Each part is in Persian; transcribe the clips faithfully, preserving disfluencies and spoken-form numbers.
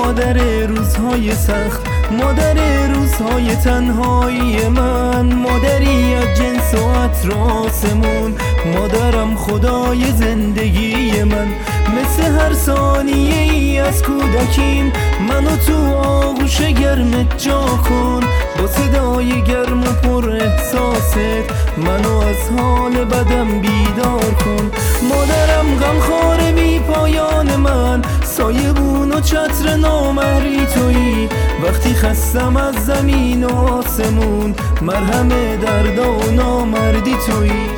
مادر روزهای سخت، مادر روزهای تنهایی من، مادری از جنس و اطراسمون، مادرم خدای زندگی من. مثل هر ثانیه ای از کودکیم منو تو آغوش گرمت جا کن، با صدای گرم و پر احساست منو از حال بدم بیدار کن. مادرم غمخوار بی پایان من، سایبون و چتر نامهری تویی، وقتی خستم از زمین و آسمون، مرهم درد و نامردی تویی.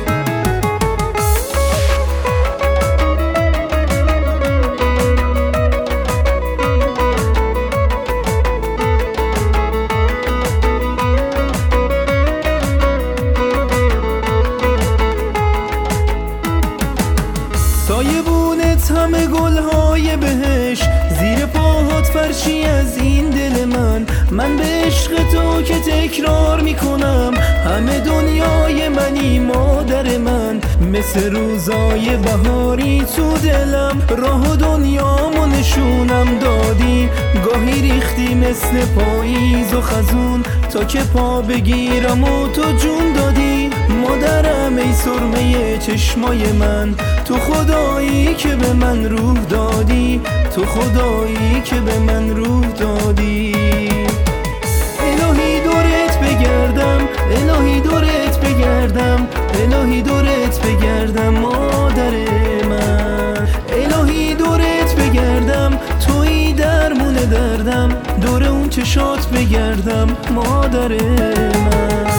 سایبونت همه گلهای بهش، زیر پاهات فرشی از این دل من. من به عشق تو که تکرار میکنم، همه دنیای منی مادر من. مثل روزای بهاری تو دلم، راه دنیامو نشونم دادی، گاهی ریختی مثل پاییز و خزون، تا که پا بگیرم و تو جون دادی. مادرم ای سرمه چشمای من، تو خدایی که به من روح دادی، تو خدایی که به من روح دادی. الهی دورت بگردم، الهی دورت بگردم، الهی دورت بگردم مادر من. الهی دورت بگردم، تویی درمون دردم، دور اون چشات بگردم مادر من.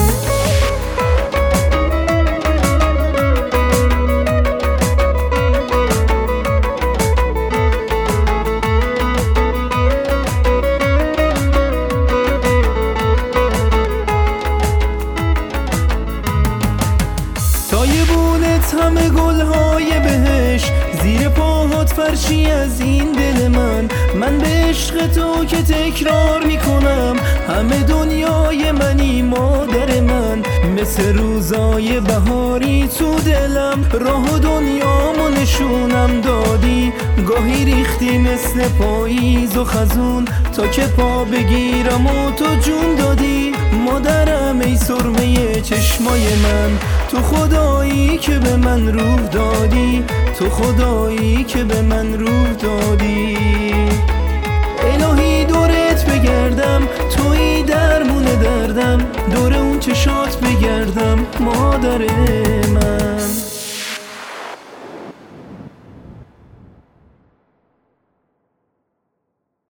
سایبونت همه گلهای بهش، زیر پاهات فرشی از این دل من. من به عشق تو که تکرار میکنم، همه دنیای منی مادر من. مثل روزای بهاری تو دلم، راه دنیامو نشونم دادی، گاهی ریختی مثل پاییز و خزون، تا که پا بگیرم و تو جون دادی. مادرم ای سرمه چشمای من، تو خدایی که به من روح دادی، تو خدایی که به من روح دادی. الهی دورت بگردم، تویی درمون دردم، دور اون چشات بگردم مادر من.